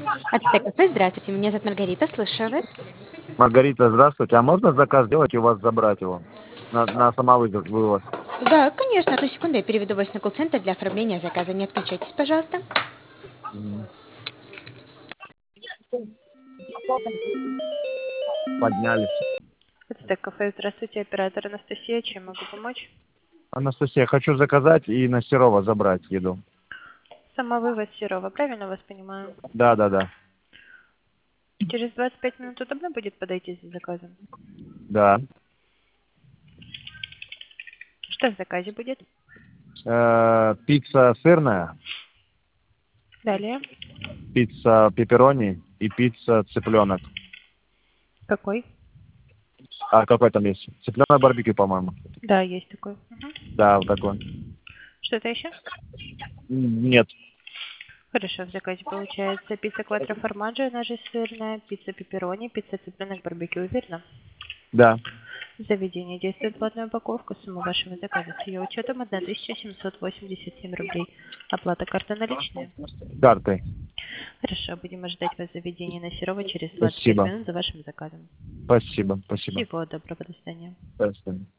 Ацтек-кафе, здравствуйте, меня зовут Маргарита, слушаю вас. Маргарита, здравствуйте. А можно заказ сделать и у вас забрать его? На самовывоз. Да, конечно, одну секунду, я переведу вас на колл-центр для оформления заказа. Не отключайтесь, пожалуйста. Мгм. Поднялись. Ацтек-кафе, здравствуйте, оператор Анастасия, чем могу помочь? Анастасия, хочу заказать и на Серова забрать еду. Самовывоз Серова, правильно вас понимаю? Да. Через 25 минут удобно будет подойти за заказом? Да. Что в заказе будет? Пицца сырная, Далее. пицца пепперони и пицца цыпленок. Какой? А какой там есть? Цыпленок барбекю, по-моему. Да, есть такой. Мгм. Да, вот такой. Что-то еще? Нет. Хорошо, в заказе получается пицца кватро формаджо, она же сырная, пицца пепперони, пицца цыпленок барбекю, верно? Да. В заведении действует платная упаковка, сумма вашего заказа с ее учетом 1787 рублей. Оплата карта наличная. Картой. Хорошо, будем ожидать вас в заведении на Серова через 25 Спасибо. минут за вашим заказом. Спасибо. Всего доброго, до свидания. До свидания.